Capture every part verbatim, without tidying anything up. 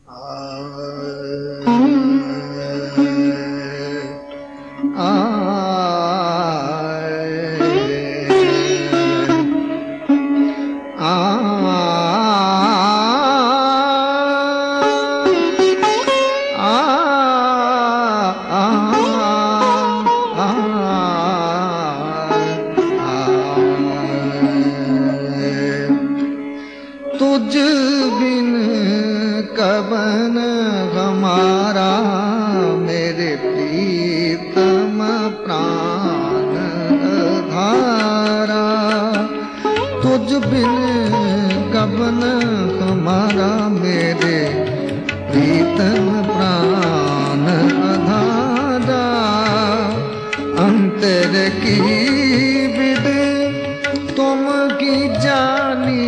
तुझ बिन कवन हमारा मेरे प्रीतम प्राण धारा। तुझ बिन कवन हमारा मेरे प्रीतम प्राण धारा। अंतर की विद तुम की जानी,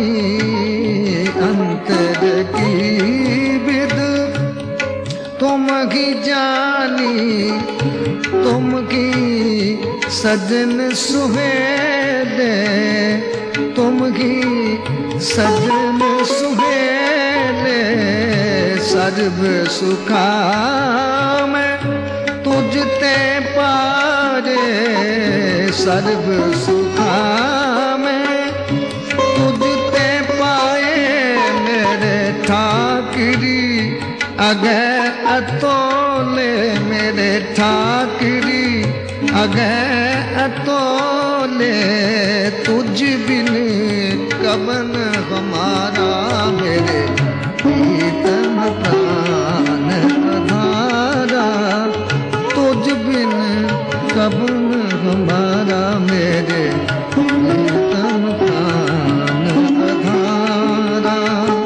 अंतर की विद तुम की जानी। तुम की सजन सुहेले, तुम की सजन सुहेले। सर्व सुखा मैं तुझ ते पारे, सर्व सुखा मैं तुझ ते पाए। मेरे ठाकरी अगे अतोले, मेरे ठाकरी अगे अतोले। तुझ बिन कवन हमारा मेरे प्रीतम प्राण धारा। तुझ बिन कवन हमारा मेरे प्रीतम प्राण धारा।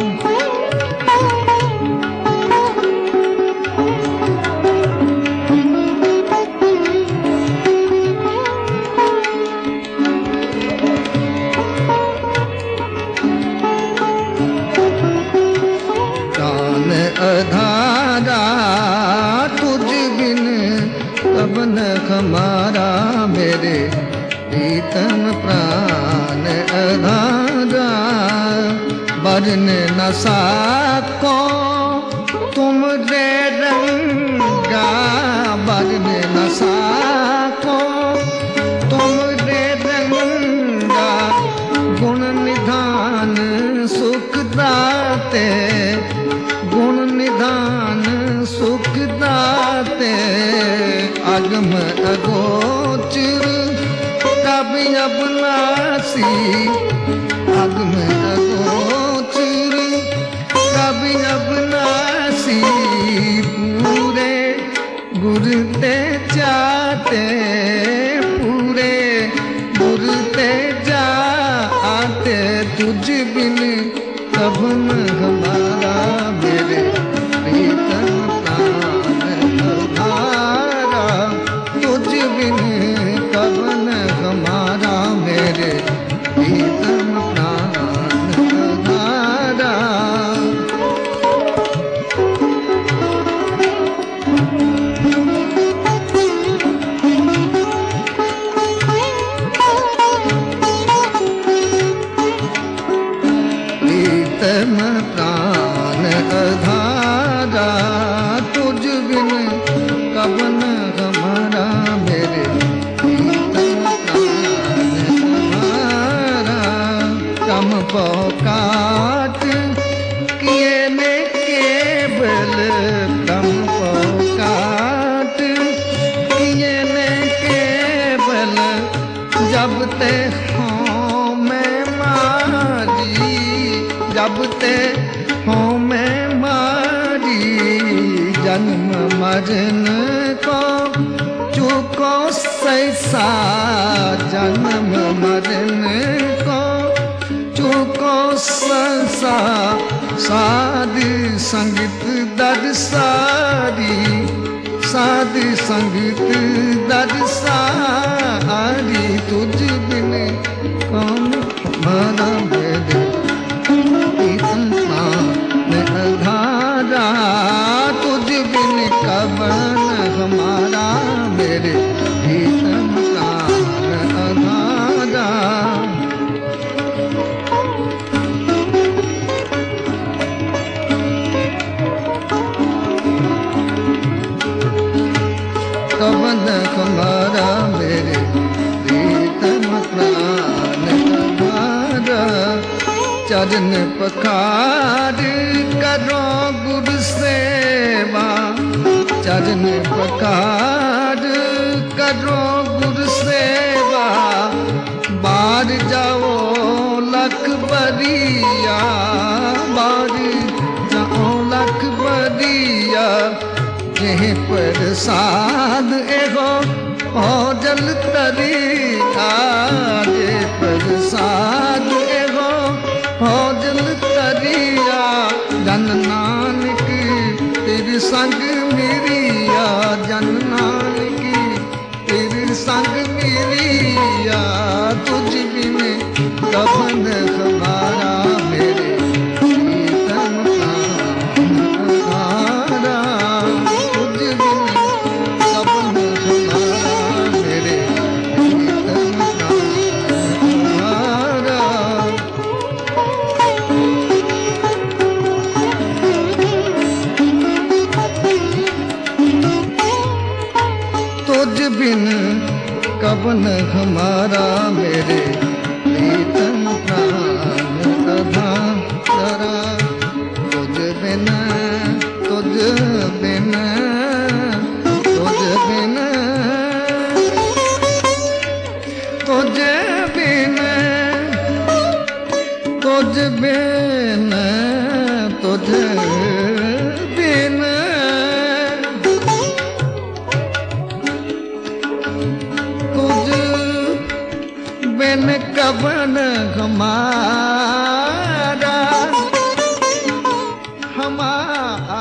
अधारा तुझ बिन कवन हमारा मेरे प्रीतम प्राण अधारा। वरन न साको तुम रे रंगा, वरन न साको तुम रे रंगा। गुण निधान सुख दाते, गुण निधान सुख दाते। अगम अगोचर कभी अबनासी, अगम अगोचर कभी अबनासी। पूरे गुर ते जाते, पूरे गुर ते जाते। तुझ बिन कवन हमारा मेरे प्रीतम प्राण धारा। तुझ बिन कवन हमारा मेरे प्रीतम प्राण धारा। प्रीतम प्राण अधारा। तुझ बिन कवन हमारा मेरे प्रीतम प्राण हमारा। कम पौकाट किए में केवल, कम पौकाट किए में केवल। जब ते हों मैं मारी, जब ते हो मैं मारी। जन्म मरण को चुको सैसा, जन्म मरण को चुको सैसा। साध संगत दर सारी, साध संगत दर सारी। तुझ बिन कौन हमारा मेरे प्रीतम प्राण अधारा। तुझ बिन कवन हमारा मेरे प्रीतम प्राण अधारा। हमारा मेरे प्रीतम प्राण हमारा। चरण पखार करो गुरु सेवा, चरण पखार करो गुरु सेवा। बार जाओ लख बरिया, बार जाओ लख बरिया। जेह प्रसाद एगो हो जल तरिया, जे प्रसाद एगो हो जल तरिया। जन नानक तेरे संग मिलिया, जन नानक तेरे संग मिलिया। तुझ बिन कफन हमारा मेरे प्रीतम प्राण। तुझ बिन कफन हमारा मेरे प्रीतम प्राण। तुझ बिन कवन हमारा मेरे प्रीतम प्राण अधारा। तुझ बिन तुझ बिन तुझ बिन तुझ बिन तुझ बिन तुझ बिन बिन कवन हमारा हमारा।